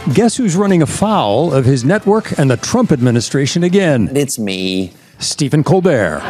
Guess who's running afoul of his network and the Trump administration again? It's me. Stephen Colbert.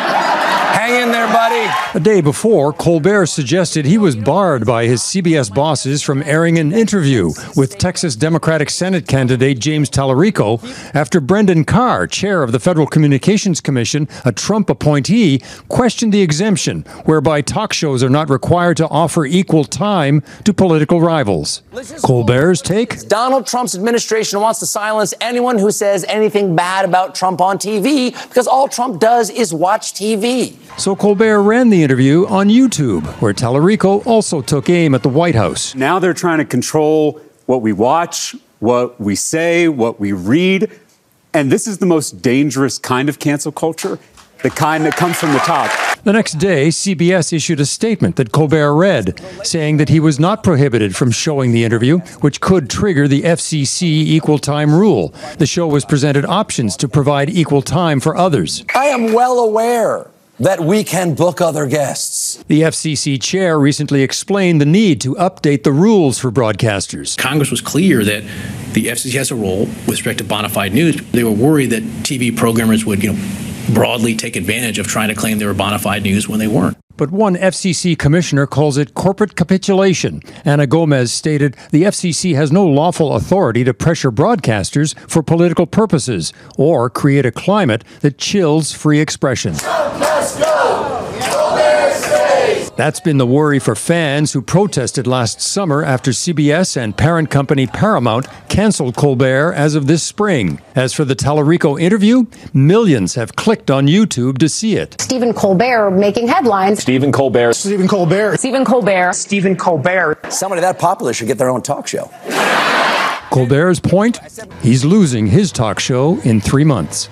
Hang in there, buddy. A day before, Colbert suggested he was barred by his CBS bosses from airing an interview with Texas Democratic Senate candidate James Tallarico after Brendan Carr, chair of the Federal Communications Commission, a Trump appointee, questioned the exemption whereby talk shows are not required to offer equal time to political rivals. Colbert's take? Donald Trump's administration wants to silence anyone who says anything bad about Trump on TV because all Trump does is watch TV. So Colbert ran the interview on YouTube, where Tallarico also took aim at the White House. Now they're trying to control what we watch, what we say, what we read. And this is the most dangerous kind of cancel culture, the kind that comes from the top. The next day, CBS issued a statement that Colbert read, saying that he was not prohibited from showing the interview, which could trigger the FCC equal time rule. The show was presented options to provide equal time for others. I am well aware that we can book other guests. The FCC chair recently explained the need to update the rules for broadcasters. Congress was clear that the FCC has a role with respect to bona fide news. They were worried that TV programmers would, broadly take advantage of trying to claim they were bona fide news when they weren't. But one FCC commissioner calls it corporate capitulation. Ana Gomez stated the FCC has no lawful authority to pressure broadcasters for political purposes or create a climate that chills free expression. Let's go! Colbert stays! That's been the worry for fans who protested last summer after CBS and parent company Paramount canceled Colbert as of this spring. As for the Tallarico interview, millions have clicked on YouTube to see it. Stephen Colbert making headlines. Stephen Colbert. Stephen Colbert. Stephen Colbert. Stephen Colbert. Somebody that popular should get their own talk show. Colbert's point? He's losing his talk show in 3 months.